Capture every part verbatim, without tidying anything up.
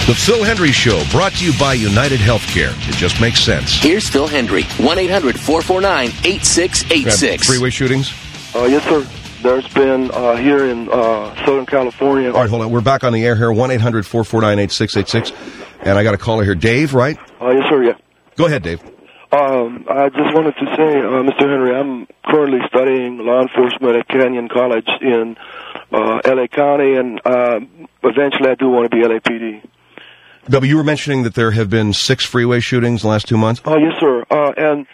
The Phil Hendry Show, brought to you by United Healthcare. It just makes sense. Here's Phil Hendry, one eight hundred four four nine eight six eight six. Freeway shootings? Uh, yes, sir. There's been uh, here in uh, Southern California. All right, hold on. We're back on the air here, one eight hundred four four nine eight six eight six. And I got a caller here. Dave, right? Uh, yes, sir, yeah. Go ahead, Dave. Um, I just wanted to say, uh, Mister Henry, I'm currently studying law enforcement at Kenyon College in uh, L A County, and uh, eventually I do want to be L A P D. But you were mentioning that there have been six freeway shootings in the last two months? Oh, yes, sir. Uh, and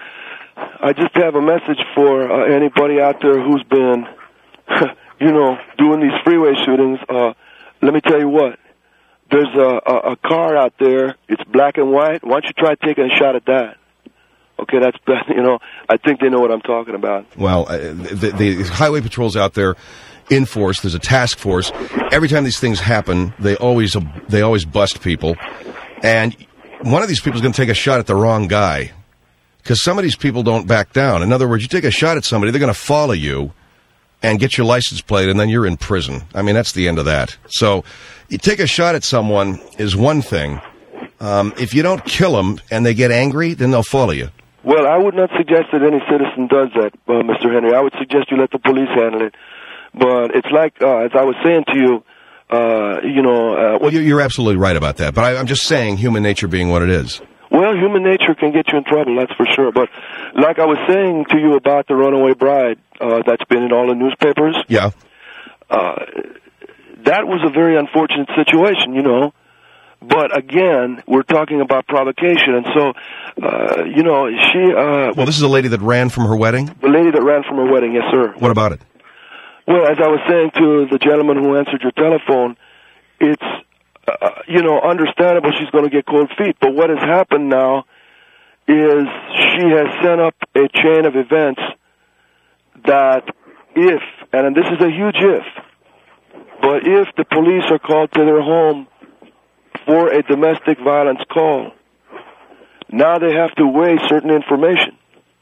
I just have a message for uh, anybody out there who's been, you know, doing these freeway shootings. Uh, let me tell you what. There's a, a, a car out there. It's black and white. Why don't you try taking a shot at that? Okay, that's, you know, I think they know what I'm talking about. Well, uh, the, the highway patrols out there in force. There's a task force. Every time these things happen, they always they always bust people. And one of these people is going to take a shot at the wrong guy, because some of these people don't back down. In other words, you take a shot at somebody, they're going to follow you and get your license plate, and then you're in prison. I mean, that's the end of that. So you take a shot at someone is one thing. Um, if you don't kill them and they get angry, then they'll follow you. Well, I would not suggest that any citizen does that, uh, Mister Henry. I would suggest you let the police handle it. But it's like, uh, as I was saying to you, uh, you know... Uh, well, you're absolutely right about that. But I, I'm just saying human nature being what it is. Well, human nature can get you in trouble, that's for sure. But like I was saying to you about the runaway bride uh, that's been in all the newspapers... Yeah. Uh, that was a very unfortunate situation, you know. But again, we're talking about provocation. And so, uh, you know, she... Uh, well, this is a lady that ran from her wedding? The lady that ran from her wedding, yes, sir. What about it? Well, as I was saying to the gentleman who answered your telephone, it's, uh, you know, understandable she's going to get cold feet. But what has happened now is she has set up a chain of events that if, and this is a huge if, but if the police are called to their home for a domestic violence call, now they have to weigh certain information.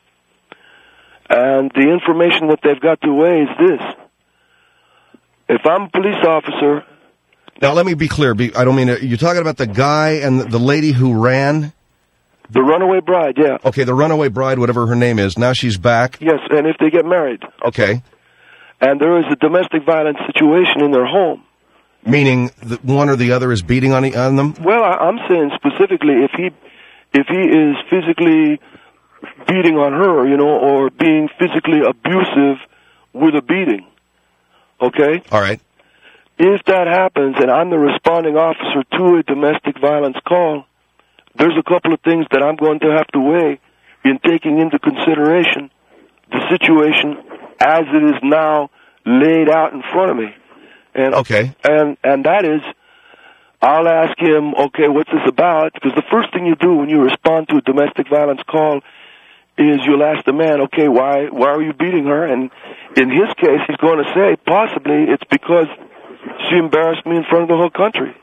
And the information that they've got to weigh is this. If I'm a police officer... Now, let me be clear. I don't mean... You're talking about the guy and the lady who ran? The runaway bride, yeah. Okay, the runaway bride, whatever her name is. Now she's back? Yes, and if they get married. Okay. And there is a domestic violence situation in their home. Meaning that one or the other is beating on, on them? Well, I'm saying specifically if he, if he is physically beating on her, you know, or being physically abusive with a beating. Okay? All right. If that happens and I'm the responding officer to a domestic violence call, there's a couple of things that I'm going to have to weigh in taking into consideration the situation as it is now laid out in front of me. And, okay. And, and that is, I'll ask him, okay, what's this about? Because the first thing you do when you respond to a domestic violence call is you'll ask the man, okay, why why are you beating her? And in his case, he's going to say, possibly it's because she embarrassed me in front of the whole country.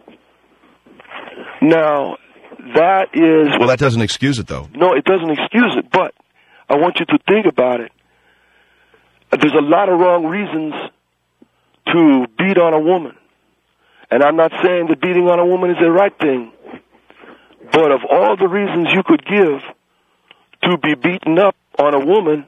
Now, that is... Well, that doesn't excuse it, though. No, it doesn't excuse it, but I want you to think about it. There's a lot of wrong reasons to beat on a woman. And I'm not saying that beating on a woman is the right thing. But of all the reasons you could give to be beaten up on a woman,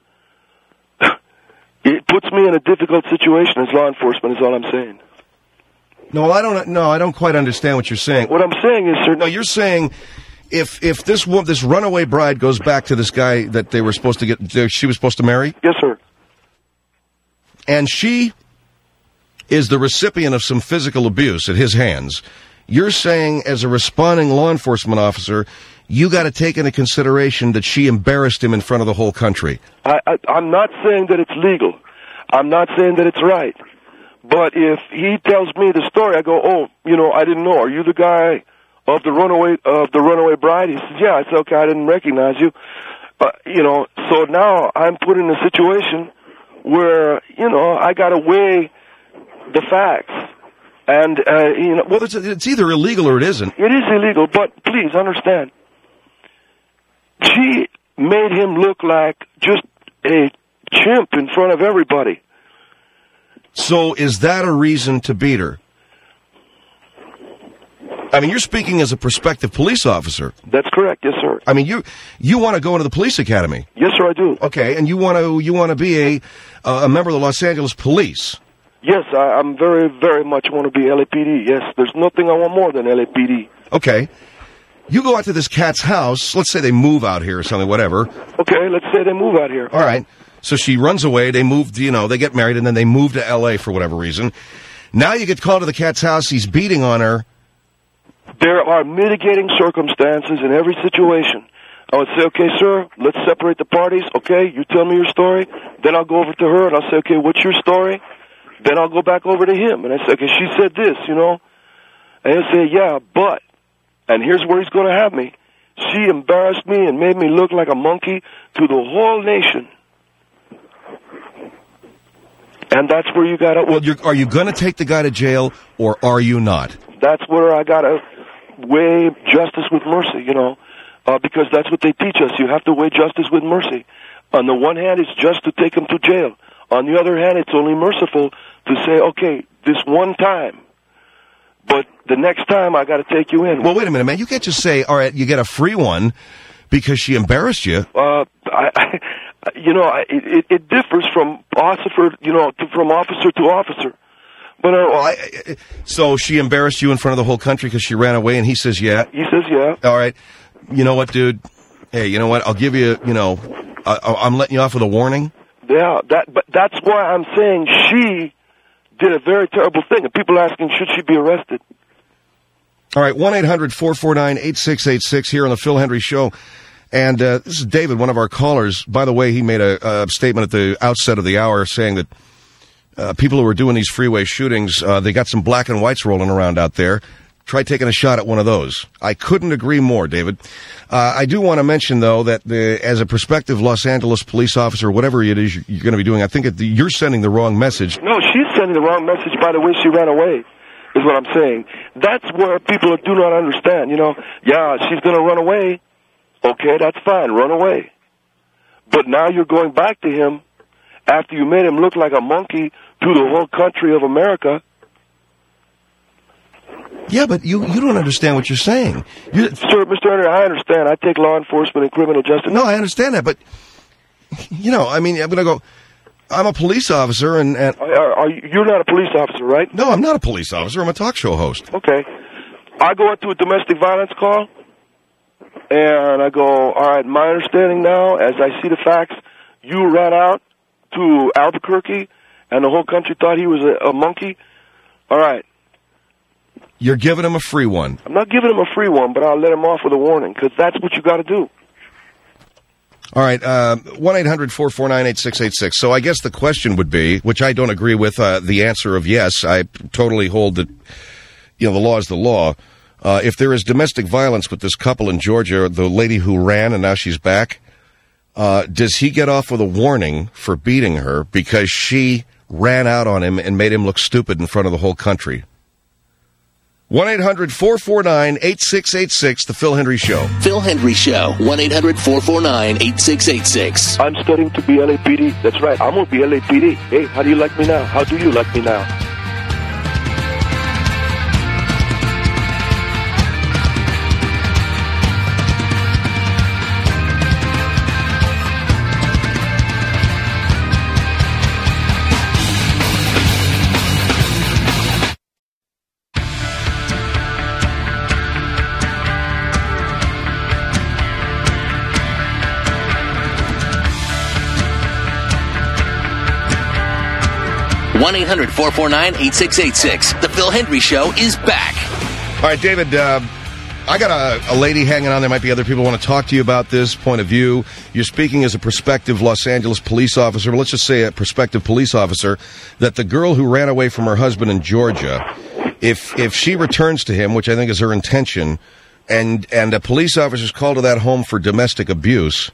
it puts me in a difficult situation as law enforcement, is all I'm saying. No, I don't. No, I don't quite understand what you're saying. What I'm saying is, sir. No, you're saying if if this wo- this runaway bride goes back to this guy that they were supposed to get, she was supposed to marry. Yes, sir. And she is the recipient of some physical abuse at his hands. You're saying, as a responding law enforcement officer, you got to take into consideration that she embarrassed him in front of the whole country. I, I, I'm not saying that it's legal. I'm not saying that it's right. But if he tells me the story, I go, oh, you know, I didn't know. Are you the guy of the runaway of the runaway bride? He says, yeah. I said, okay, I didn't recognize you. Uh, you know, so now I'm put in a situation where, you know, I got to weigh the facts. And, uh, you know, well, it's, it's either illegal or it isn't. It is illegal, but please understand. She made him look like just a chimp in front of everybody. So is that a reason to beat her? I mean, you're speaking as a prospective police officer. That's correct. Yes, sir. I mean, you you want to go into the police academy. Yes, sir, I do. Okay, and you want to you want to be a uh, a member of the Los Angeles Police. Yes, I, I'm very, very much want to be L A P D. Yes, there's nothing I want more than L A P D. Okay. You go out to this cat's house. Let's say they move out here or something, whatever. Okay, let's say they move out here. All right. So she runs away. They move, you know, they get married, and then they move to L A for whatever reason. Now you get called to the cat's house. He's beating on her. There are mitigating circumstances in every situation. I would say, okay, sir, let's separate the parties. Okay, you tell me your story. Then I'll go over to her, and I'll say, okay, what's your story? Then I'll go back over to him, and I say, okay, she said this, you know. And he'll say, yeah, but, and here's where he's going to have me. She embarrassed me and made me look like a monkey to the whole nation. And that's where you got to... Well, you're, are you going to take the guy to jail, or are you not? That's where I got to weigh justice with mercy, you know, uh, because that's what they teach us. You have to weigh justice with mercy. On the one hand, it's just to take him to jail. On the other hand, it's only merciful to say, okay, this one time, but the next time I got to take you in. Well, wait a minute, man. You can't just say, all right, you get a free one because she embarrassed you. Uh, I, I, you know, I, it, it differs from officer, you know, to, from officer to officer. But uh, well, I, I, so she embarrassed you in front of the whole country because she ran away, and he says, yeah. He says, yeah. All right. You know what, dude? Hey, you know what? I'll give you, you know, I, I'm letting you off with a warning. Yeah, that, but that's why I'm saying she did a very terrible thing. And people are asking, should she be arrested? All right, one eight hundred four four nine eight six eight six here on the Phil Hendry Show. And uh, this is David, one of our callers. By the way, he made a, a statement at the outset of the hour saying that uh, people who are doing these freeway shootings, uh, they got some black and whites rolling around out there. Try taking a shot at one of those. I couldn't agree more, David. Uh, I do want to mention, though, that the, as a prospective Los Angeles police officer, whatever it is you're going to be doing, I think it, you're sending the wrong message. No, she's sending the wrong message by the way she ran away, is what I'm saying. That's where people do not understand, you know. Yeah, she's going to run away. Okay, that's fine, run away. But now you're going back to him after you made him look like a monkey to the whole country of America. Yeah, but you, you don't understand what you're saying. You're, Sir, Mister Henry, I understand. I take law enforcement and criminal justice. No, I understand that, but, you know, I mean, I'm going to go, I'm a police officer, and... and are, are you, you're not a police officer, right? No, I'm not a police officer. I'm a talk show host. Okay. I go into a domestic violence call, and I go, all right, my understanding now, as I see the facts, you ran out to Albuquerque, and the whole country thought he was a, a monkey. All right. You're giving him a free one. I'm not giving him a free one, but I'll let him off with a warning, because that's what you got to do. All right, uh, one eight hundred four four nine eight six eight six. So I guess the question would be, which I don't agree with, uh, the answer of yes. I totally hold that, you know, the law is the law. Uh, if there is domestic violence with this couple in Georgia, the lady who ran and now she's back, uh, does he get off with a warning for beating her because she ran out on him and made him look stupid in front of the whole country? one eight hundred four four nine eight six eight six, The Phil Hendry Show. Phil Hendry Show, one eight hundred four four nine eight six eight six. I'm studying to be L A P D. That's right. I'm going to be L A P D. Hey, how do you like me now? How do you like me now? one eight hundred four four nine eight six eight six. The Phil Hendry Show is back. All right, David, uh, I got a, a lady hanging on. There might be other people who want to talk to you about this point of view. You're speaking as a prospective Los Angeles police officer, but let's just say a prospective police officer, that the girl who ran away from her husband in Georgia, if if she returns to him, which I think is her intention, and, and a police officer is called to that home for domestic abuse,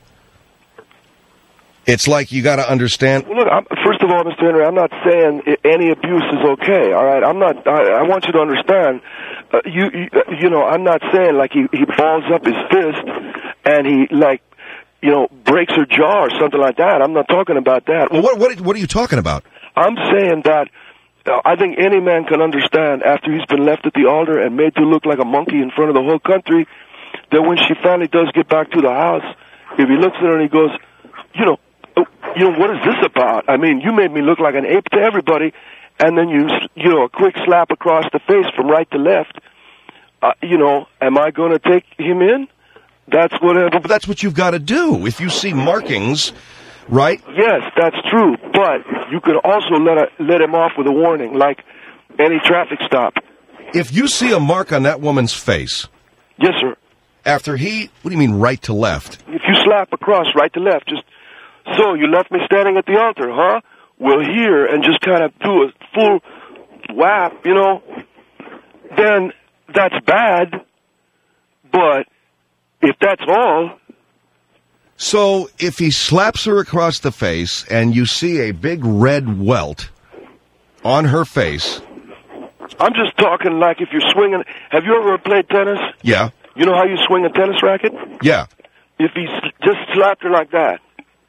it's like you got to understand. Well, look, I'm, first of all, Mister Henry, I'm not saying any abuse is okay. All right, I'm not. I, I want you to understand. Uh, you, you, you know, I'm not saying like he he balls up his fist and he like, you know, breaks her jaw or something like that. I'm not talking about that. Well, what what what are you talking about? I'm saying that uh, I think any man can understand after he's been left at the altar and made to look like a monkey in front of the whole country, that when she finally does get back to the house, if he looks at her and he goes, you know, oh, you know, what is this about? I mean, you made me look like an ape to everybody, and then you, you know, a quick slap across the face from right to left. Uh, you know, am I going to take him in? That's what. I, but that's what you've got to do. If you see markings, right? Yes, that's true. But you could also let a, let him off with a warning, like any traffic stop. If you see a mark on that woman's face, yes, sir. After he, what do you mean, right to left? If you slap across right to left, just so you left me standing at the altar, huh? Well, here and just kind of do a full whap, you know. Then that's bad. But if that's all. So if he slaps her across the face and you see a big red welt on her face. I'm just talking like if you're swinging. Have you ever played tennis? Yeah. You know how you swing a tennis racket? Yeah. If he just slapped her like that.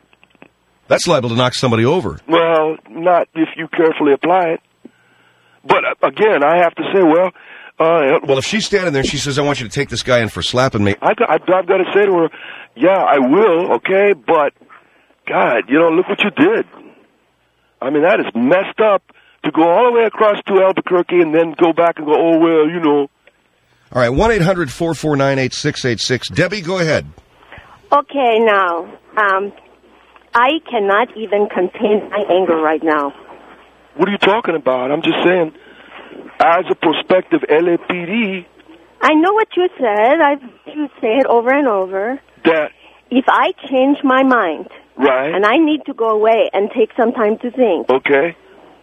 That's liable to knock somebody over. Well, not if you carefully apply it. But uh, again, I have to say, well... Uh, well, if she's standing there and she says, I want you to take this guy in for slapping me. I've got, I've got to say to her, yeah, I will, okay, but, God, you know, look what you did. I mean, that is messed up to go all the way across to Albuquerque and then go back and go, oh, well, you know. All right, one eight hundred four four nine eight six eight six. Debbie, go ahead. Okay, now, um, I cannot even contain my anger right now. What are you talking about? I'm just saying, as a prospective L A P D... I know what you said. I've you say it over and over. That... If I change my mind... Right. And I need to go away and take some time to think... Okay.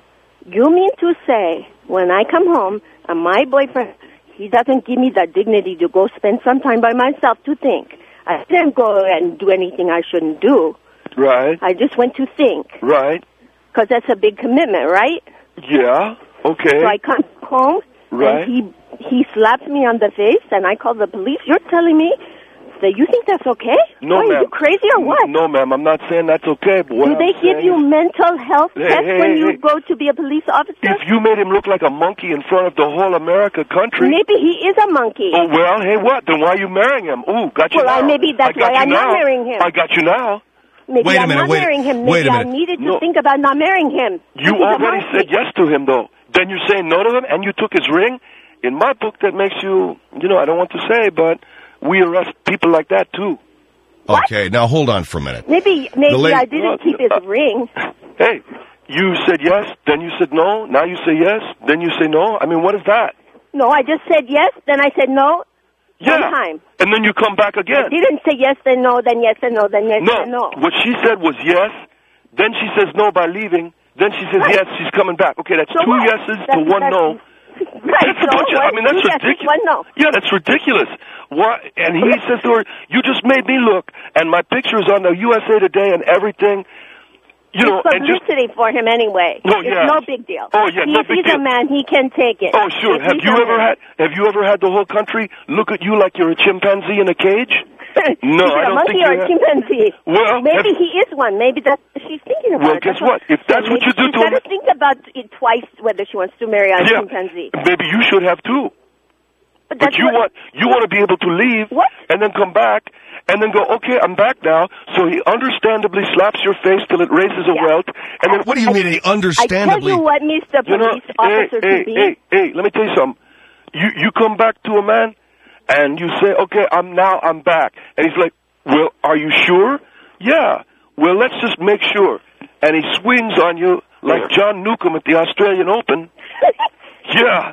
You mean to say, when I come home, and my boyfriend, he doesn't give me the dignity to go spend some time by myself to think. I didn't go and do anything I shouldn't do. Right. I just went to think. Right. Because that's a big commitment, right? Yeah, okay. So I come home, right. and he he slaps me on the face, and I call the police. You're telling me that you think that's okay? No, Are ma'am. you crazy or what? No, ma'am, I'm not saying that's okay. But what Do I'm they give you is, mental health hey, tests hey, when hey, you hey. go to be a police officer? If you made him look like a monkey in front of the whole America country... Maybe he is a monkey. Oh, well, hey, what? Then why are you marrying him? Ooh, got you well, now. I, maybe that's I got why you I'm now. not marrying him. I got you now. Maybe wait a I'm minute, not wait, marrying him. Maybe wait a I minute. needed to No. think about not marrying him. You He's a already monkey. said yes to him, though. Then you're saying no to him, and you took his ring? In my book, that makes you, you know, I don't want to say, but we arrest people like that, too. What? Okay, now hold on for a minute. Maybe maybe lady- I didn't keep his ring. Hey, you said yes, then you said no, now you say yes, then you say no. I mean, what is that? No, I just said yes, then I said no. Yeah. One time. And then you come back I again. didn't say yes, then no, then yes, and no, then yes, No, and no. what she said was yes, then she says no by leaving, then she says Right. yes, she's coming back. Okay, that's So two what? yeses That's- to one that's- no. Right, That's a so bunch of, I mean, that's two yeses, ridiculous. one no. Yeah, that's ridiculous. Why? And he says to her, you just made me look, and my picture is on the U S A Today and everything. You know, it's and just... publicity for him anyway. Oh, it's yeah. no big deal. Oh, yeah, he, no if big he's deal. a man, he can take it. Oh, sure. If Have he's you a ever man. had Have you ever had the whole country look at you like you're a chimpanzee in a cage? No, Is he I a don't monkey think or you a have. chimpanzee? Well, maybe have- he is one. Maybe that's what she's thinking about. Well, guess what? If that's what maybe you do she's to a gotta ma- think about it twice whether she wants to marry a Yeah, chimpanzee. maybe you should have too. But, But that's you what, want you want to be able to leave What? and then come back and then go, okay, I'm back now. So he understandably slaps your face till it raises a Yeah. welt, and then What do you mean, he I tell understandably? you what, Mister you know, Police Officer hey, hey, to be. hey, hey, let me tell you something. You you come back to a man and you say, okay, I'm now I'm back, and he's like, well, are you sure? Yeah. Well, let's just make sure. And he swings on you like John Newcomb at the Australian Open. Yeah.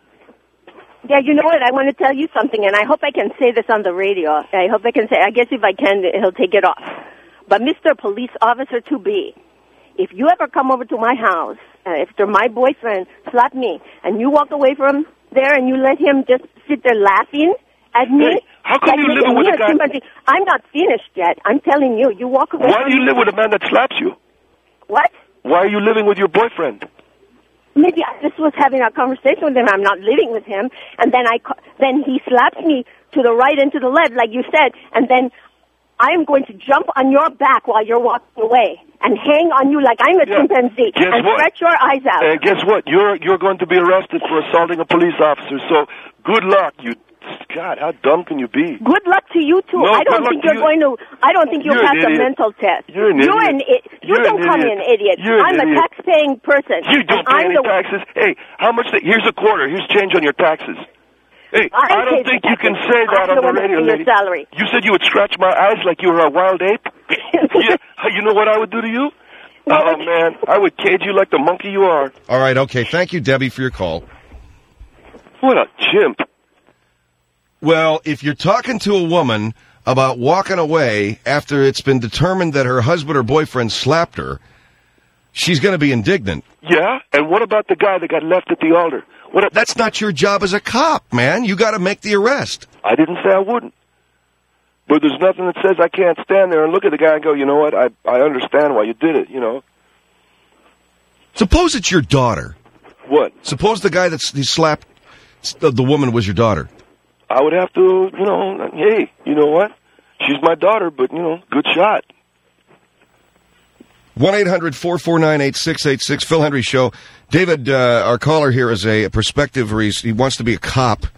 Yeah, you know what? I want to tell you something, and I hope I can say this on the radio. I hope I can say. I guess if I can, he'll take it off. But Mister Police Officer to be, if you ever come over to my house uh, after my boyfriend slapped me, and you walk away from there and you let him just sit there laughing at me, Hey, how come like you making live with me a guy- chimpanzee. I'm not finished yet. I'm telling you. You walk away. Why from do you me. live with a man that slaps you? What? Why are you living with your boyfriend? Maybe I just was having a conversation with him. I'm not living with him, and then I ca- then he slaps me to the right and to the left, like you said, and then I am going to jump on your back while you're walking away and hang on you like I'm a Yeah. chimpanzee Guess and what? stretch your eyes out. And guess what? You're you're going to be arrested for assaulting a police officer. So good luck. You, God, how dumb can you be? Good luck to you too. No, I don't good luck think to you're you. going to. I don't think you'll You're pass an the idiot. mental test. You're an You're idiot. an i- You You're don't an call me idiot. an idiot. You're an I'm idiot. a tax-paying person. You don't and pay I'm any the, taxes. Hey, how much? The, here's a quarter. Here's change on your taxes. Hey, I I don't pay think the you can taxes. say that I'm on the the one that radio, pay your lady. salary. You said you would scratch my eyes like you were a wild ape. Yeah, you know what I would do to you? Oh man, I would cage you like the monkey you are. All right, okay. Thank you, Debbie, for your call. What a chimp. Well, if you're talking to a woman about walking away after it's been determined that her husband or boyfriend slapped her, she's going to be indignant. Yeah, and what about the guy that got left at the altar? What? A, That's not your job as a cop, man. You got to make the arrest. I didn't say I wouldn't. But there's nothing that says I can't stand there and look at the guy and go, you know what, I I understand why you did it, you know. Suppose it's your daughter. What? Suppose the guy that s- he slapped the, the woman was your daughter. I would have to, you know, hey, you know what? She's my daughter, but, you know, good shot. one eight hundred four four nine eight six eight six, Phil Hendry Show. David, uh, our caller here, is a prospective, or he's, he wants to be a cop.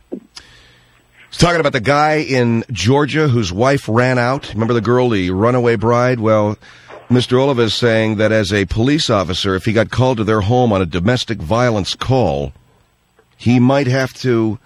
He's talking about the guy in Georgia whose wife ran out. Remember the girl, the runaway bride? Well, Mister Oliva is saying that as a police officer, if he got called to their home on a domestic violence call, he might have to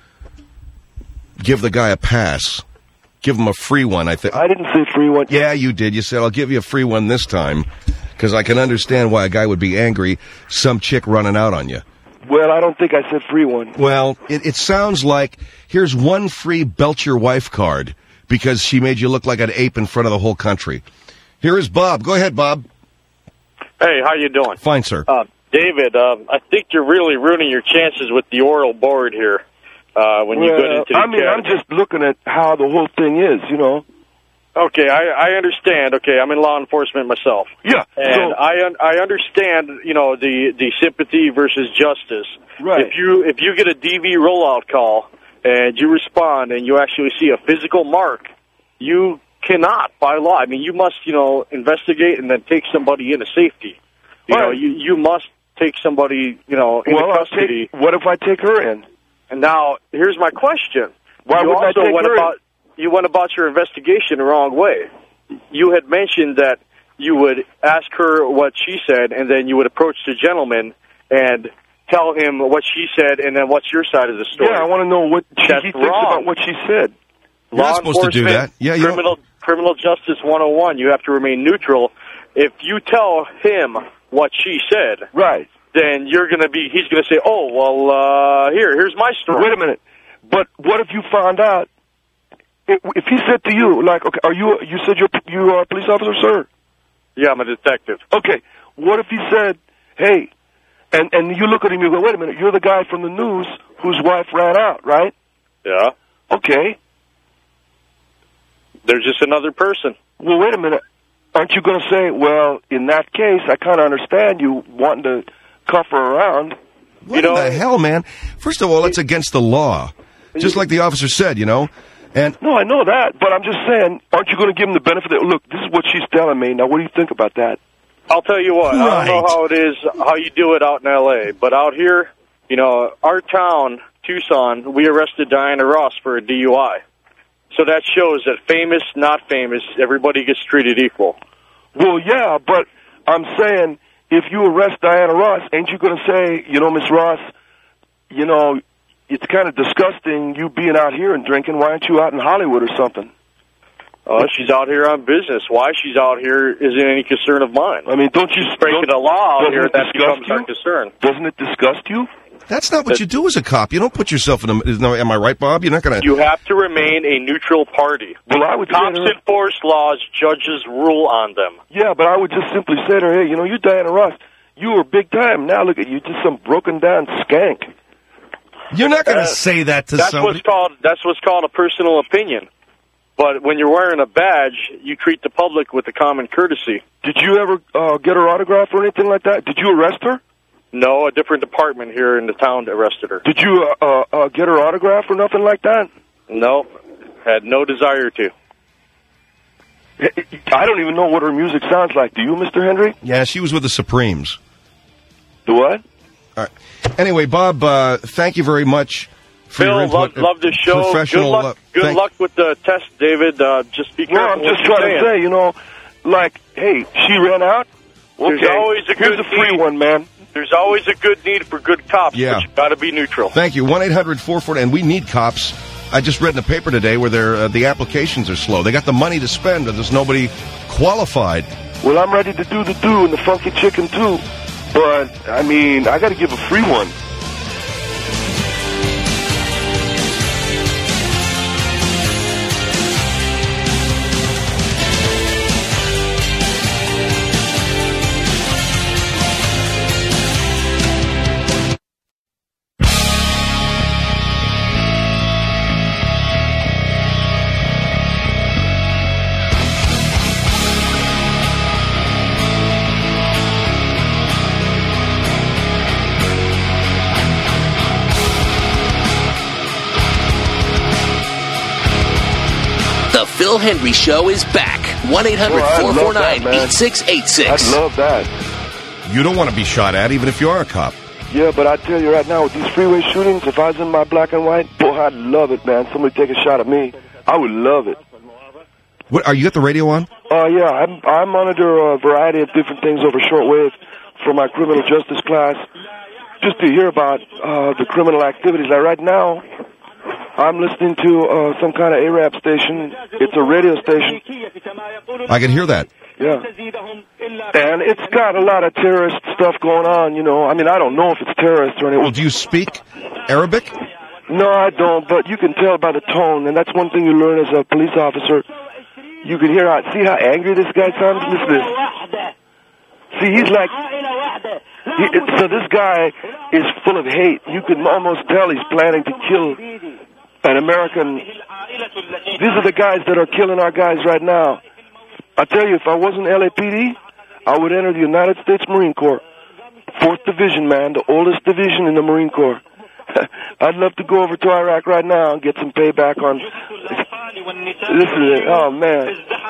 give the guy a pass. Give him a free one, I think. I didn't say free one. Yeah, you did. You said, I'll give you a free one this time, because I can understand why a guy would be angry, some chick running out on you. Well, I don't think I said free one. Well, it, it sounds like, here's one free Belt Your Wife card, because she made you look like an ape in front of the whole country. Here is Bob. Go ahead, Bob. Hey, how you doing? Fine, sir. Uh, David, um, I think you're really ruining your chances with the oral board here uh, when you Well, get into the I mean, I'm academy. just looking at how the whole thing is, you know. Okay, I, I understand. Okay, I'm in law enforcement myself. Yeah, And so- I un- I understand, you know, the, the sympathy versus justice. Right. If you if you get a D V rollout call and you respond and you actually see a physical mark, you cannot, by law. I mean, you must, you know, investigate and then take somebody into safety. You know, Right. you you must take somebody, you know, into Well, I'll custody. take, what if I take her in? And now, here's my question. Why you wouldn't I also take went her in? about you went about your investigation the wrong way. You had mentioned that you would ask her what she said, and then you would approach the gentleman and tell him what she said, and then what's your side of the story. Yeah, I want to know what she, That's he thinks wrong. about what she said. You're Law not supposed to do enforcement, that. Yeah, you don't- criminal criminal justice one oh one. You have to remain neutral. If you tell him what she said, Right. then you're going to be. He's going to say, "Oh, well, uh, here, here's my story." Wait a minute. But what if you found out, if if he said to you, like, okay, are you, you said you're, you are a police officer, sir? Yeah, I'm a detective. Okay, what if he said, hey, and, and you look at him and you go, wait a minute, you're the guy from the news whose wife ran out, right? Yeah, Okay, there's just another person. well, wait a minute. Aren't you going to say, well, in that case, I kind of understand you wanting to cuff her around? What You know- in the hell, man? First of all, it's against the law. Just like the officer said, you know. And No, I know that, but I'm just saying, aren't you going to give him the benefit that, look, this is what she's telling me, now what do you think about that? I'll tell you what, I Right. don't know how it is, how you do it out in L A, but out here, you know, our town, Tucson, we arrested Diana Ross for a D U I. So that shows that famous, not famous, everybody gets treated equal. Well, yeah, but I'm saying, if you arrest Diana Ross, ain't you going to say, you know, Miss Ross, you know, it's kind of disgusting you being out here and drinking. Why aren't you out in Hollywood or something? Uh, she's out here on business. Why she's out here isn't any concern of mine. I mean, don't you... Breaking don't- the law out doesn't here, it that disgust becomes our you? concern. Doesn't it disgust you? that's not what you do as a cop. You don't put yourself in a... is- no, am I right, Bob? You're not going to... You have to remain a neutral party. Well, I would say Cops to her- enforce laws, judges rule on them. Yeah, but I would just simply say to her, hey, you know, you Diana Ross, you were big time. Now look at you, just some broken down skank. You're not going to Uh, say that to That's somebody. what's called that's what's called a personal opinion. But when you're wearing a badge, you treat the public with a common courtesy. Did you ever uh, get her autograph or anything like that? Did you arrest her? No, a different department here in the town arrested her. Did you uh, uh, uh, get her autograph or nothing like that? No, had no desire to. I don't even know what her music sounds like. Do you, Mister Hendry? Yeah, she was with the Supremes. The what? All right. Anyway, Bob, uh, thank you very much for Phil, your love, input. love the show. Good Professional, luck, uh, good thank- luck with the test, David. Uh, just be No, careful. I'm just what you're trying to saying. say, you know, like, hey, she ran out. Okay, There's always a here's good a free need. one, man. There's always a good need for good cops, Yeah. but you got to be neutral. Thank you. one eight hundred four four nine, and we need cops. I just read in the paper today where they're, uh, the applications are slow. They got the money to spend, but there's nobody qualified. Well, I'm ready to do the do and the funky chicken, too. But, I mean, I got to give a free one. The Phil Hendry Show is back. one eight hundred four four nine eight six eight six. I love that. You don't want to be shot at, even if you are a cop. Yeah, but I tell you right now, with these freeway shootings, if I was in my black and white, boy, I'd love it, man. Somebody take a shot at me. I would love it. What, are you got the radio on? Uh, yeah, I'm, I monitor a variety of different things over shortwave for my criminal justice class, just to hear about uh, the criminal activities. Like right now, I'm listening to uh, some kind of A R A B station. It's a radio station. I can hear that. Yeah. And it's got a lot of terrorist stuff going on, you know. I mean, I don't know if it's terrorist or anything. Well, do you speak Arabic? No, I don't, but you can tell by the tone, and that's one thing you learn as a police officer. You can hear how, see how angry this guy sounds? Listen to this. See, he's like, he, so this guy is full of hate. You can almost tell he's planning to kill an American. These are the guys that are killing our guys right now. I tell you, if I wasn't L A P D, I would enter the United States Marine Corps. Fourth Division, man, the oldest division in the Marine Corps. I'd love to go over to Iraq right now and get some payback on. This is it. Oh, man.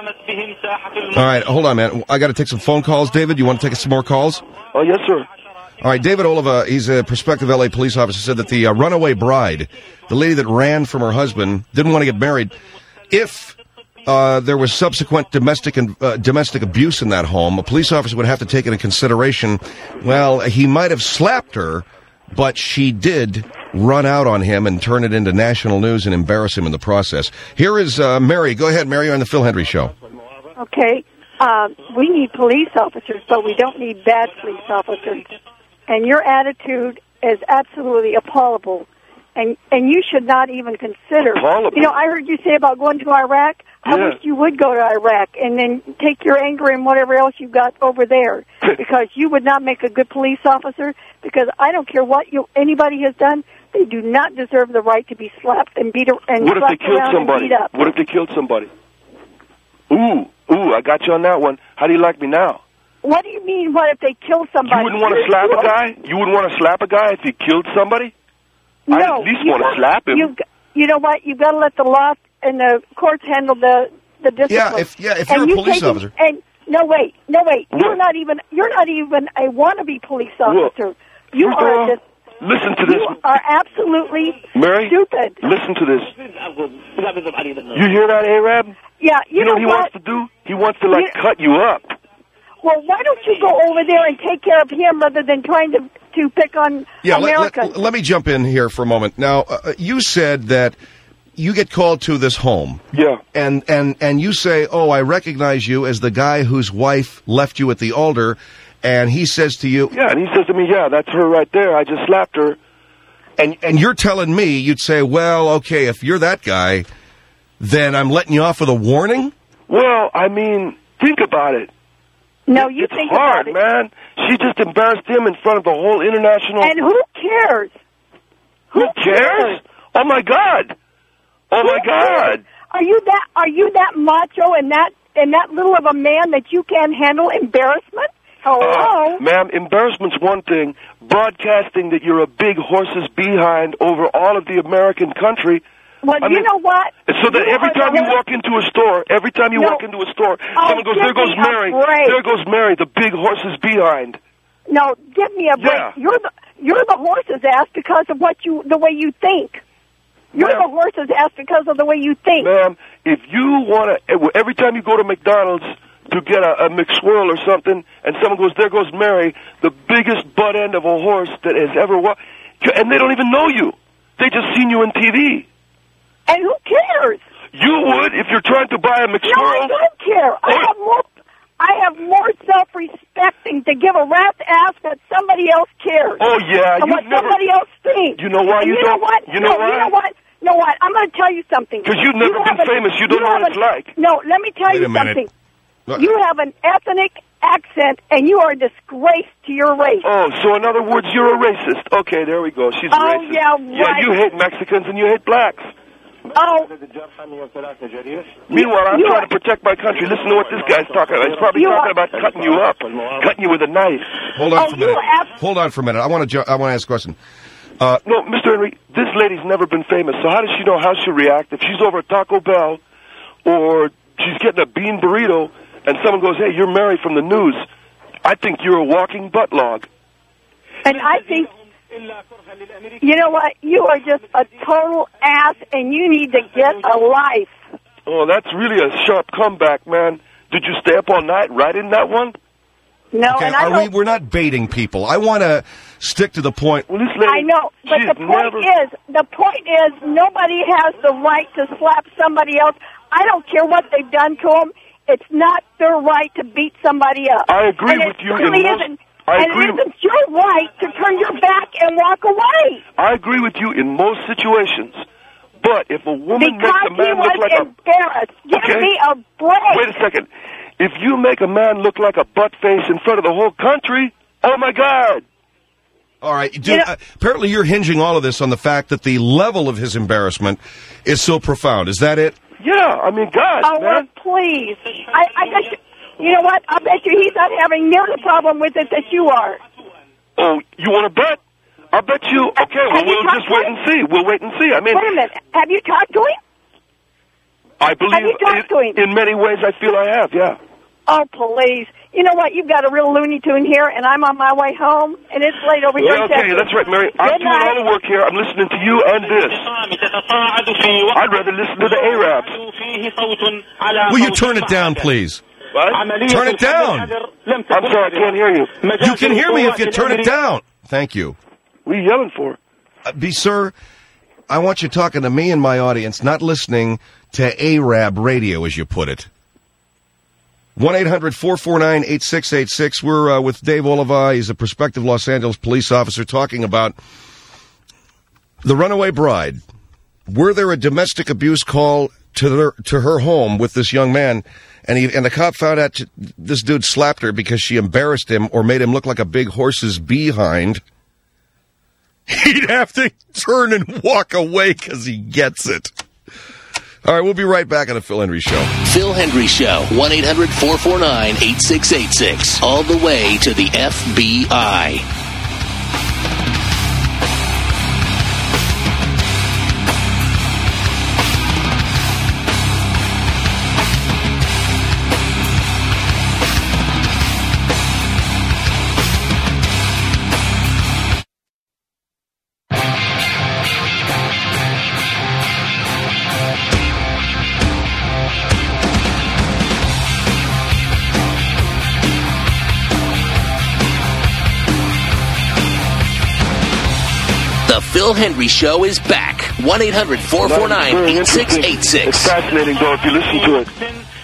All right, hold on, man. I got to take some phone calls. David, you want to take some more calls? Oh, yes, sir. All right, David Oliva, he's a prospective L A police officer, said that the uh, runaway bride, the lady that ran from her husband, didn't want to get married. If uh, there was subsequent domestic and, uh, domestic abuse in that home, a police officer would have to take into consideration, well, he might have slapped her, but she did run out on him and turn it into national news and embarrass him in the process. Here is uh, Mary. Go ahead, Mary, on the Phil Hendry Show. Okay. Uh, we need police officers, but we don't need bad police officers. And your attitude is absolutely appallable. And and you should not even consider. Appallable. You know, I heard you say about going to Iraq. I Yeah. wish you would go to Iraq and then take your anger and whatever else you got over there, because you would not make a good police officer. Because I don't care what you anybody has done, they do not deserve the right to be slapped and beat and What if they slapped killed around somebody? and beat up. What if they killed somebody? Ooh, ooh, I got you on that one. How do you like me now? What do you mean? What if they kill somebody? You wouldn't want to slap a guy? You wouldn't want to slap a guy if he killed somebody? No, I at least you want to got- slap him. You, you know what? You've got to let the law and the courts handle the the discipline. Yeah, if- yeah, if you're And a you police take it- officer. And no, wait, no, wait. What? You're not even. You're not even a wannabe police officer. You First of are all, just. listen to this. You are absolutely Mary, stupid. listen to this. You hear that, Arab? Yeah, you, You know what he what? wants to do? He wants to, like, You- cut you up. Well, why don't you go over there and take care of him rather than trying to to pick on Yeah, let, America? let, let me jump in here for a moment. Now, uh, you said that you get called to this home. Yeah. And, and, and you say, oh, I recognize you as the guy whose wife left you at the altar. And he says to you, Yeah, and he says to me, yeah, that's her right there. I just slapped her. and, and you're telling me, you'd say, well, okay, if you're that guy, then I'm letting you off with a warning? Well, I mean, think about it. no, you it's think hard, about it. man. She just embarrassed him in front of the whole international... And who cares? Who cares? Oh, my God. Oh, my Who cares? God. Are you that? Are you that macho and that and that little of a man that you can't handle embarrassment? Hello. Uh, ma'am, embarrassment's one thing. Broadcasting that you're a big horse's behind over all of the American country, Well, I you mean, know what? So that You every are time the you worst. walk into a store, every time you No. walk into a store, Oh, someone goes, give there goes me a Mary. break. There goes Mary, the big horse's behind. No, give me a break. Yeah. You're the you're the horse's ass because of what you the way you think. You're Ma'am. the horse's ass because of the way you think. Ma'am, if you want to, every time you go to McDonald's to get a, a McSwirl or something, and someone goes, there goes Mary, the biggest butt end of a horse that has ever walked, and they don't even know you. They just seen you on T V. And who cares? You would if you're trying to buy a No, I McSwirl. don't care. I Oh. have more. I have more self-respecting to give a rat's ass that somebody else cares. Oh yeah, and you what never. somebody else thinks. You know why And you you know don't- what? you know no, why? You know what? You know what? I'm going to tell you something. 'Cause you've never You been have a- famous. You don't know what have it's a- like. No, let me tell Wait you a minute. something. Look. You have an ethnic accent, and you are a disgrace to your race. Oh, so in other words, you're a racist. Okay, there we go. She's a Oh, racist. yeah, Yeah, right. you hate Mexicans and you hate blacks. Oh, Meanwhile, I'm You trying are- to protect my country. Listen to what this guy's talking about. He's probably You talking are- about cutting you up, cutting you with a knife. Hold on Oh, for a you minute. abs- Hold on for a minute. I want to. Ju- I want to ask a question. No, Mister Henry, this lady's never been famous, so how does she know how she'll react if she's over at Taco Bell or she's getting a bean burrito and someone goes, hey, you're Mary from the news. I think you're a walking butt log. and I think, you know what? You are just a total ass, and you need to get a life. Oh, that's really a sharp comeback, man. Did you stay up all night writing that one? No, Okay, and I are don't. we? We're not baiting people. I want to stick to the point. Well, this lady, I know, but she's the point never... is, the point is, nobody has the right to slap somebody else. I don't care what they've done to them. It's not their right to beat somebody up. I agree and with it you in Really most- isn't, I and agree it isn't your right to turn your back and walk away. I agree with you in most situations. But if a woman Because makes a he man was look like a... embarrassed. Give Okay. me a break. Wait a second. If you make a man look like a butt face in front of the whole country, oh my God. All right. Dude, You know- uh, apparently, you're hinging all of this on the fact that the level of his embarrassment is so profound. Is that it? Yeah, I mean, God, Oh, well, man. please. I, I bet you, you know what? I bet you he's not having near the problem with it that you are. Oh, you want to bet? I'll bet you. Okay, well, Have you we'll talked just to wait him? and see. We'll wait and see. I mean, Wait a minute. Have you talked to him? I believe Have you talked to him? in, in many ways I feel I have, yeah. Oh, please. You know what? You've got a real Looney Tune here, and I'm on my way home, and it's late over here Well, in okay, Texas. that's right, Mary. I'm Good doing night. all the work here. I'm listening to you and this. I'd rather listen to the Arabs. Will you turn it down, please? What? Turn it down. I'm sorry, I can't hear you. You can hear me if you turn it down. Thank you. What are you yelling for? Uh, be sir, I want you talking to me and my audience, not listening to Arab radio, as you put it. one eight hundred four four nine eight six eight six. We're uh, with Dave Oliva. He's a prospective Los Angeles police officer talking about the runaway bride. Were there a domestic abuse call to their, to her home with this young man, and he and the cop found out t- this dude slapped her because she embarrassed him or made him look like a big horse's behind? He'd have to turn and walk away because he gets it. All right, we'll be right back on the Phil Hendry Show. Phil Hendry Show, one eight hundred four four nine eight six eight six. All the way to the F B I. The Phil Hendry Show is back. one eight hundred four four nine eight six eight It's six. fascinating, though, if you listen to it.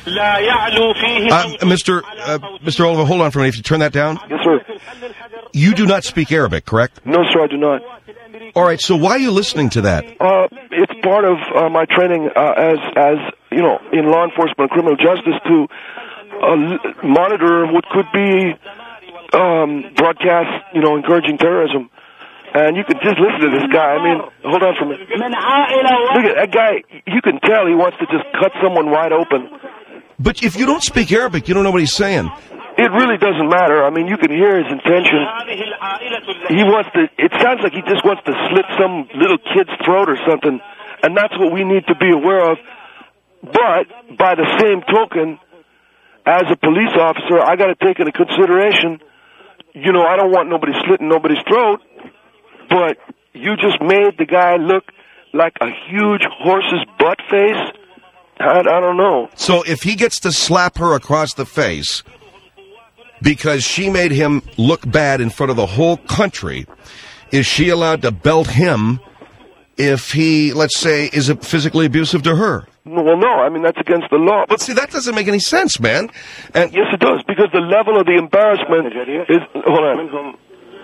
Uh, Mister Uh, Mister Oliver, hold on for a minute. If you turn that down. Yes, sir. You do not speak Arabic, correct? No, sir, I do not. All right, so why are you listening to that? Uh, it's part of uh, my training uh, as, as you know, in law enforcement and criminal justice to uh, l- monitor what could be um, broadcasts, you know, encouraging terrorism. And you can just listen to this guy. I mean, hold on for a minute. Look at that guy. You can tell he wants to just cut someone wide open. But if you don't speak Arabic, you don't know what he's saying. It really doesn't matter. I mean, you can hear his intention. He wants to, it sounds like he just wants to slit some little kid's throat or something. And that's what we need to be aware of. But by the same token, as a police officer, I got to take into consideration, you know, I don't want nobody slitting nobody's throat, but you just made the guy look like a huge horse's butt face. I, I don't know. So if he gets to slap her across the face because she made him look bad in front of the whole country, is she allowed to belt him if he, let's say, is physically abusive to her? Well, no. I mean, that's against the law. But see, that doesn't make any sense, man. And yes, it does, because the level of the embarrassment is... Hold on.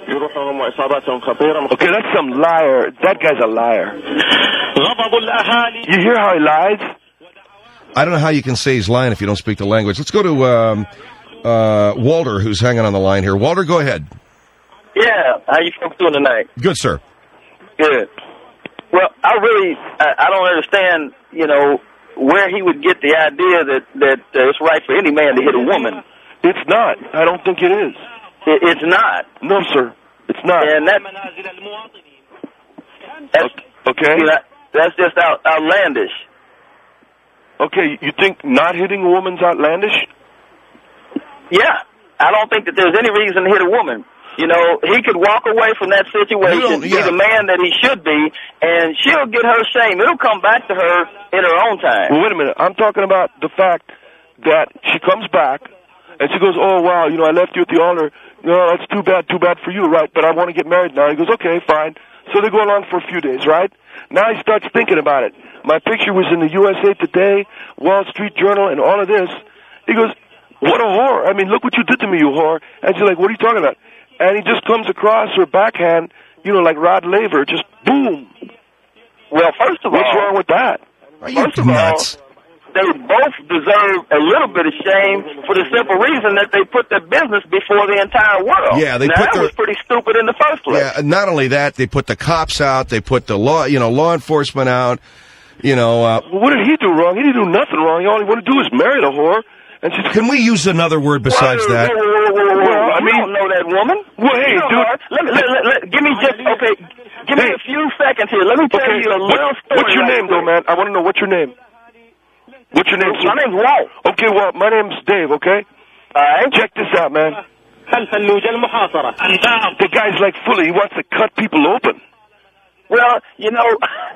Okay, that's some liar. That guy's a liar. You hear how he lies? I don't know how you can say he's lying if you don't speak the language. Let's go to um, uh, Walter, who's hanging on the line here. Walter, go ahead. Yeah, how you folks doing tonight? Good, sir. Good. Well, I really, I, I don't understand, you know, where he would get the idea that, that uh, it's right for any man to hit a woman. It's not. I don't think it is. It, it's not. No, sir. It's not. And that, that's, okay. You know, that's just out, outlandish. Okay, you think not hitting a woman's outlandish? Yeah. I don't think that there's any reason to hit a woman. You know, he could walk away from that situation, yeah. be the man that he should be, and she'll get her shame. It'll come back to her in her own time. Well, wait a minute. I'm talking about the fact that she comes back, and she goes, oh, wow, you know, I left you at the altar. No, that's too bad, too bad for you, right? But I want to get married now. He goes, okay, fine. So they go along for a few days, right? Now he starts thinking about it. My picture was in the U S A Today, Wall Street Journal, and all of this. He goes, what a whore. I mean, look what you did to me, you whore. And she's like, what are you talking about? And he just comes across her backhand, you know, like Rod Laver, just boom. Well, first of What's all... What's wrong with that? Are you first of nuts? all, they both deserve a little bit of shame for the simple reason that they put their business before the entire world. Yeah, they now, put that their... was pretty stupid in the first place. Yeah, not only that, they put the cops out, they put the law, you know, law enforcement out, you know... Uh, well, what did he do wrong? He didn't do nothing wrong. All he wanted to do is marry the whore. And she's, can we use another word besides whoa, that? Whoa, whoa, whoa, whoa. Well, I you mean, don't know that woman. Well, hey, you know dude. Let, let, let, let, give me just, okay, give me hey. a few seconds here. Let me tell okay. you a what, little story. What's your right name, though, man? I want to know what's your name. What's your name, sir? My name's Walt. Okay, well, my name's Dave, okay? All right. Check this out, man. The guy's like fully, he wants to cut people open. Well, you know,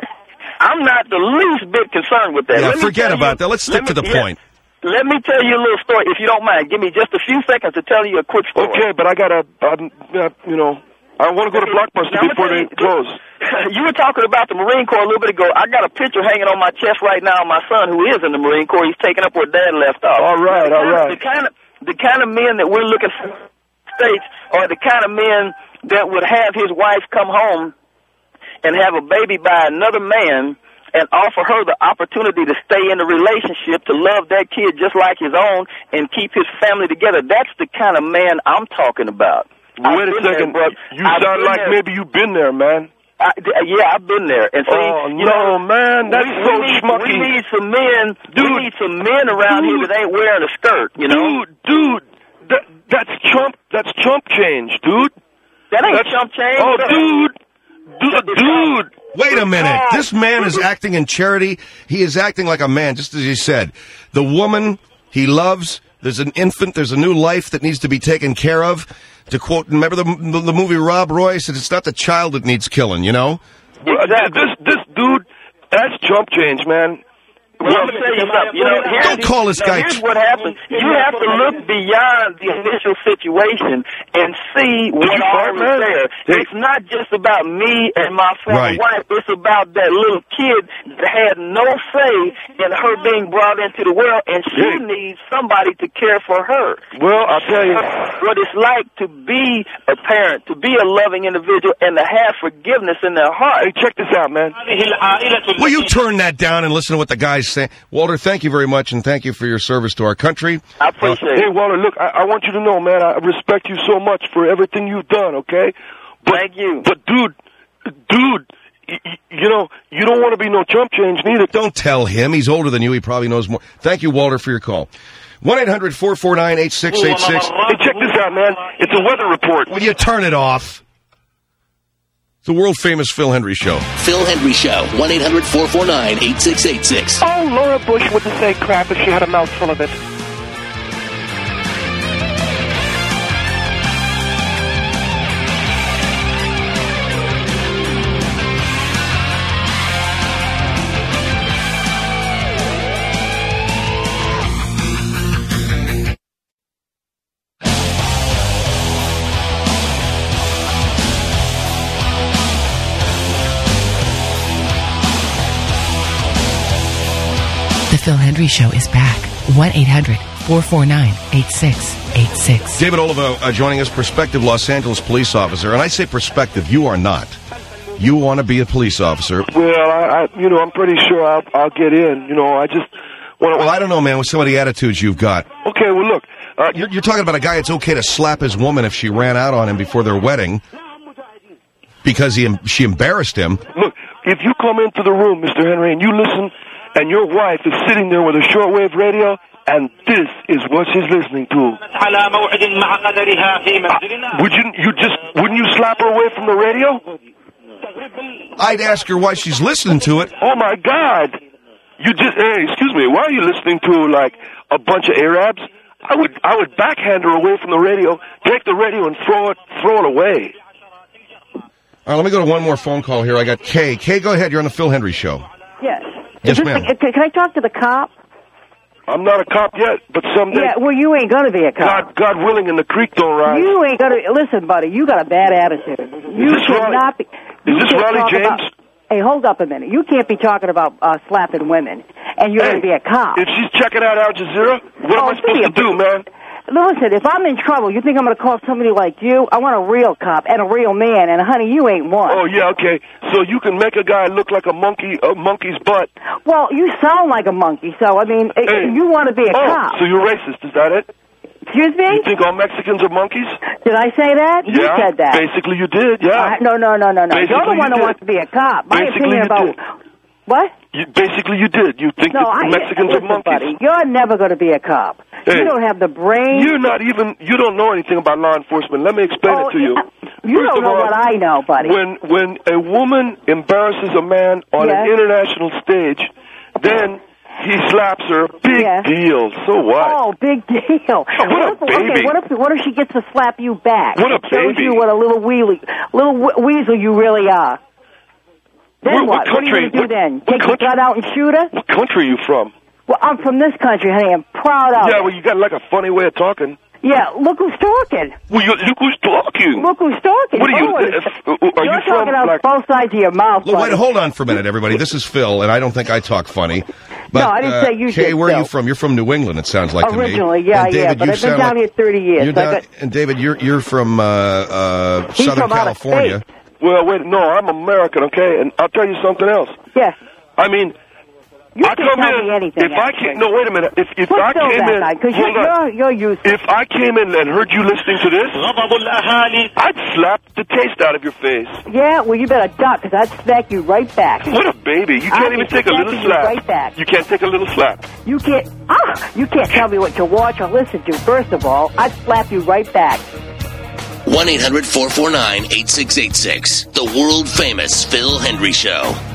I'm not the least bit concerned with that. Yeah, let forget about you, that. Let's stick me, to the yeah, point. Let me tell you a little story, if you don't mind. Give me just a few seconds to tell you a quick story. Okay, but I gotta, um, uh, you know, I want to go to Blockbuster now, before they you, close. You were talking about the Marine Corps a little bit ago. I got a picture hanging on my chest right now of my son who is in the Marine Corps. He's taking up where Dad left off. All right, all right. The kind of, the kind of men that we're looking for in the States are the kind of men that would have his wife come home and have a baby by another man and offer her the opportunity to stay in the relationship, to love that kid just like his own, and keep his family together. That's the kind of man I'm talking about. Wait a second. There, you I've sound like there. Maybe you've been there, man. I, yeah, I've been there. And see, oh, you no, know, man, that's we, so we need, schmucky. We need some men. Dude, we need some men around dude, here that ain't wearing a skirt, you know? Dude, dude, that, that's chump, that's chump change, dude. That ain't that's, chump change. Oh, dude, dude, dude. Wait a minute. This man is acting in charity. He is acting like a man, just as he said. The woman he loves, there's an infant, there's a new life that needs to be taken care of. To quote, remember the, the movie Rob Roy said, it's not the child that needs killing, you know? Exactly. This, this dude, that's chump change, man. Well, I'm going to tell you something. You know, here's, Don't call this guy... Here's what happens. You have to look beyond the initial situation and see what all is there. It's not just about me and my former right. wife. It's about that little kid that had no say in her being brought into the world, and she hey. needs somebody to care for her. Well, I'll tell you what it's like to be a parent, to be a loving individual, and to have forgiveness in their heart. Hey, check this out, man. Will you turn that down and listen to what the guy's saying? Walter, thank you very much, and thank you for your service to our country. I appreciate uh, it. Hey, Walter, look, I, I want you to know, man, I respect you so much for everything you've done, okay? But, thank you. But, dude, dude, y- y- you know, you don't want to be no chump change neither. Don't tell him. He's older than you. He probably knows more. Thank you, Walter, for your call. one eight hundred four four nine eight six eight six. Hey, check this out, man. It's a weather report. Will you turn it off? The world-famous Phil Hendry Show. Phil Hendry Show, one eight hundred four four nine eight six eight six. Oh, Laura Bush wouldn't say crap if she had a mouthful of it. The Phil Hendry Show is back. one eight hundred four four nine eight six eight six. David Oliva uh, joining us, prospective Los Angeles police officer. And I say prospective, you are not. You want to be a police officer. Well, I, I you know, I'm pretty sure I'll, I'll get in. You know, I just want to... Well, I don't know, man, with some of the attitudes you've got. Okay, well, look. Uh, You're, you're talking about a guy it's okay to slap his woman if she ran out on him before their wedding because he she embarrassed him. Look, if you come into the room, Mister Henry, and you listen, and your wife is sitting there with a shortwave radio, and this is what she's listening to. Would you, you just, wouldn't you slap her away from the radio? I'd ask her why she's listening to it. Oh my God! You just, hey, excuse me, why are you listening to, like, a bunch of Arabs? I would, I would backhand her away from the radio, take the radio and throw it, throw it away. All right, let me go to one more phone call here. I got Kay. Kay, go ahead. You're on the Phil Hendry Show. Yes. Yes, Is this ma'am. the- can I talk to the cop? I'm not a cop yet, but someday, Yeah, well, you ain't gonna be a cop. God, God willing, and the creek don't rise. You ain't gonna. Listen, buddy, you got a bad attitude. You this Raleigh- cannot be. Is you this can't Raleigh talk James? about- hey, hold up a minute. You can't be talking about uh, slapping women, and you're Hey, gonna be a cop. If she's checking out Al Jazeera, what Oh, am I supposed to do, man? Listen, if I'm in trouble, you think I'm going to call somebody like you? I want a real cop and a real man, and honey, you ain't one. Oh, yeah, okay. So you can make a guy look like a monkey, a monkey's butt. Well, you sound like a monkey, so, I mean, eh, Hey. you want to be a Oh, cop. so you're racist, is that it? Excuse me? You think all Mexicans are monkeys? Did I say that? You Yeah, said that. basically you did, yeah. Uh, no, no, no, no, no. Basically You're the one you that did. wants to be a cop. My Basically opinion you about... did. What? You, basically you did. You think No, that I... Mexicans listen, are monkeys. buddy, you're never going to be a cop. Hey, you don't have the brain. You're not even, you don't know anything about law enforcement. Let me explain Oh, it to you. yeah. You First don't of know all, what I know, buddy. When, when a woman embarrasses a man on Yes. an international stage, then he slaps her. Big Yes. deal. So what? Oh, big deal. what a if, Okay, baby. what if what if she gets to slap you back? What a It shows baby. you what a little wheelie, little we- weasel you really are. Then Where- what what? What are you country- going to do what- then? what Take your country- gun out and shoot her? What country are you from? Well, I'm from this country, honey. I'm proud of Yeah, it. well, you got like a funny way of talking. Yeah, look who's talking. Well, you, look who's talking. Look who's talking. What are you? Oh, uh, uh, are You're you from talking out like? both sides of your mouth, Look, wait, buddy. hold on for a minute, everybody. This is Phil, and I don't think I talk funny. But, No, I didn't uh, say you Kay, did, where are you Phil. from? You're from New England, it sounds like Originally, to me. yeah, And yeah, David, but you I've been sound down like, here thirty years. You're so I down, got- and David, you're you're from uh, uh, He's Southern from out of California. state. Well, wait, no, I'm American, okay? And I'll tell you something else. Yeah. I mean, You I can't come tell in. me anything, if I actually. came, no, wait a minute. If if Put I Phil came back in, on, 'cause hold you're, on. you're, you're useless. If I came in and heard you listening to this, I'd slap the taste out of your face. Yeah, well, you better duck, because I'd smack you right back. What a baby! You can't I'd even be take a little smacking you slap. right back. You can't take a little slap. You can't, ah, you can't tell me what to watch or listen to. First of all, I'd slap you right back. one eight hundred four four nine eight six eight six. The world famous Phil Hendry Show.